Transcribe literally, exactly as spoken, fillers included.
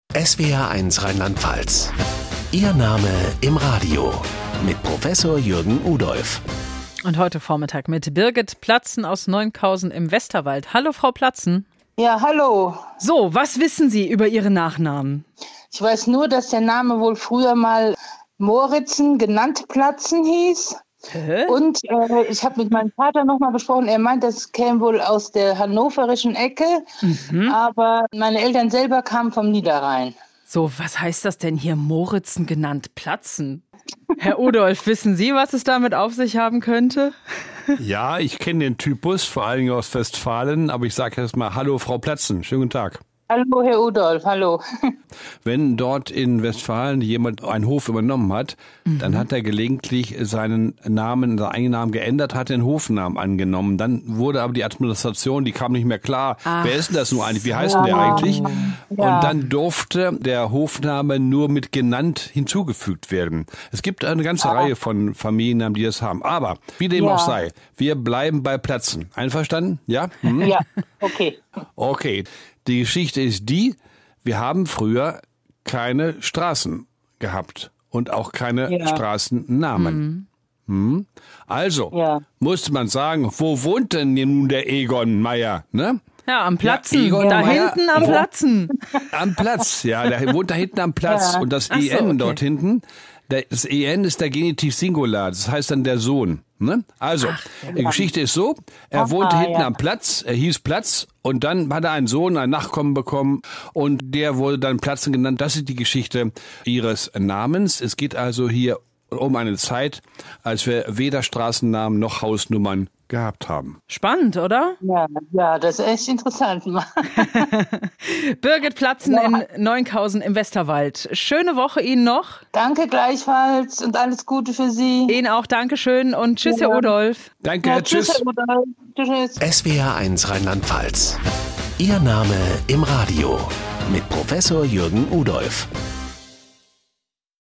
S W R eins Rheinland-Pfalz. Ihr Name im Radio mit Professor Jürgen Udolph. Und heute Vormittag mit Birgit Platzen aus Neunkausen im Westerwald. Hallo, Frau Platzen. Ja, hallo. So, was wissen Sie über Ihren Nachnamen? Ich weiß nur, dass der Name wohl früher mal Moritzen, genannt Platzen hieß. Hä? Und äh, ich habe mit meinem Vater nochmal besprochen, er meint, das käme wohl aus der hannoverischen Ecke, mhm. aber meine Eltern selber kamen vom Niederrhein. So, was heißt das denn hier, Moritzen genannt Platzen? Herr Udolph, wissen Sie, was es damit auf sich haben könnte? Ja, ich kenne den Typus, vor allen Dingen aus Westfalen, aber ich sage erst mal Hallo, Frau Platzen. Schönen guten Tag. Hallo, Herr Udolph, hallo. Wenn dort in Westfalen jemand einen Hof übernommen hat, mhm. dann hat er gelegentlich seinen Namen, seinen eigenen Namen geändert, hat den Hofnamen angenommen. Dann wurde aber die Administration, die kam nicht mehr klar. Ach, wer ist denn das nun eigentlich? Wie heißt denn der eigentlich? Ja. Und dann durfte der Hofname nur mit genannt hinzugefügt werden. Es gibt eine ganze ja. Reihe von Familiennamen, die das haben. Aber wie dem ja. auch sei, wir bleiben bei Platzen. Einverstanden? Ja? Hm? Ja, okay. Okay. Die Geschichte ist die, wir haben früher keine Straßen gehabt und auch keine ja. Straßennamen. Mhm. Hm? Also ja. musste man sagen, wo wohnt denn nun der Egon Meier? Ne? Ja, am Platzen, ja, da Meier, hinten am Platzen. Am Platz, ja, der wohnt da hinten am Platz. Ja. Und das E N so, okay. dort hinten, das E N ist der Genitiv Singular, das heißt dann der Sohn. Ne? Also, Ach, ja. die Geschichte ist so, er Aha, wohnte hinten ja. am Platz, er hieß Platz und dann hat er einen Sohn, einen Nachkommen bekommen und der wurde dann Platzen genannt. Das ist die Geschichte ihres Namens. Es geht also hier um eine Zeit, als wir weder Straßennamen noch Hausnummern gehabt haben. Spannend, oder? Ja, ja, das ist echt interessant. Birgit Platzen ja. in Neunkausen im Westerwald. Schöne Woche Ihnen noch. Danke gleichfalls und alles Gute für Sie. Ihnen auch, Dankeschön und tschüss, ja. Herr Udolph. Danke, ja, tschüss. Tschüss, Herr Udolph. Tschüss. S W R eins Rheinland-Pfalz. Ihr Name im Radio mit Professor Jürgen Udolph.